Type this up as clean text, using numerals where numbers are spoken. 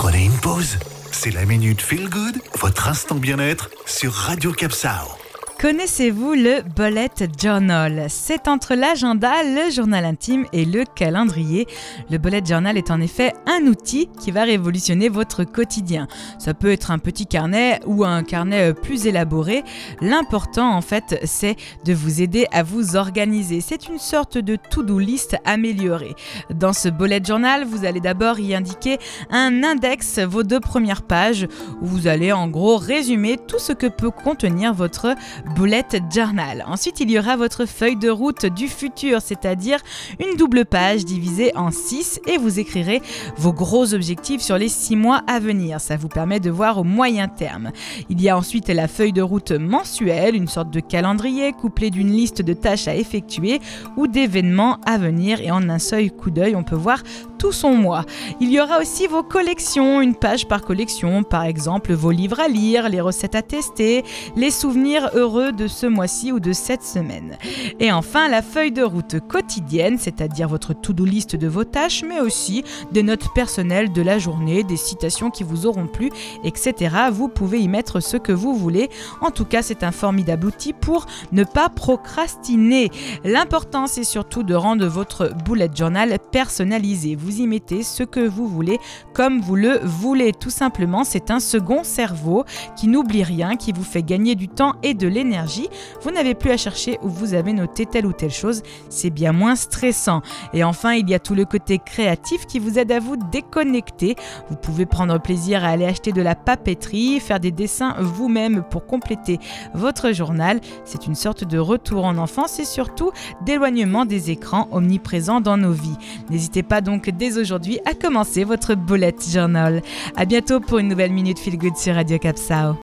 Prenez une pause. C'est la Minute Feel Good, votre instant bien-être sur Radio Capsao. Connaissez-vous le Bullet Journal ? C'est entre l'agenda, le journal intime et le calendrier. Le Bullet Journal est en effet un outil qui va révolutionner votre quotidien. Ça peut être un petit carnet ou un carnet plus élaboré. L'important en fait, c'est de vous aider à vous organiser. C'est une sorte de to-do list améliorée. Dans ce Bullet Journal, vous allez d'abord y indiquer un index, vos 2 premières pages, où vous allez en gros résumer tout ce que peut contenir votre Bullet Journal. Ensuite, il y aura votre feuille de route du futur, c'est-à-dire une double page divisée en 6 et vous écrirez vos gros objectifs sur les 6 mois à venir. Ça vous permet de voir au moyen terme. Il y a ensuite la feuille de route mensuelle, une sorte de calendrier couplé d'une liste de tâches à effectuer ou d'événements à venir et en un seul coup d'œil, on peut voir tout son mois. Il y aura aussi vos collections, une page par collection, par exemple vos livres à lire, les recettes à tester, les souvenirs heureux de ce mois-ci ou de cette semaine. Et enfin, la feuille de route quotidienne, c'est-à-dire votre to-do list de vos tâches, mais aussi des notes personnelles de la journée, des citations qui vous auront plu, etc. Vous pouvez y mettre ce que vous voulez. En tout cas, c'est un formidable outil pour ne pas procrastiner. L'important, c'est surtout de rendre votre bullet journal personnalisé. Vous y mettez ce que vous voulez, comme vous le voulez. Tout simplement, c'est un second cerveau qui n'oublie rien, qui vous fait gagner du temps et de l'énergie. Vous n'avez plus à chercher où vous avez noté telle ou telle chose, c'est bien moins stressant. Et enfin, il y a tout le côté créatif qui vous aide à vous déconnecter. Vous pouvez prendre plaisir à aller acheter de la papeterie, faire des dessins vous-même pour compléter votre journal. C'est une sorte de retour en enfance et surtout d'éloignement des écrans omniprésents dans nos vies. N'hésitez pas donc dès aujourd'hui à commencer votre bullet journal. À bientôt pour une nouvelle Minute Feel Good sur Radio Capsao.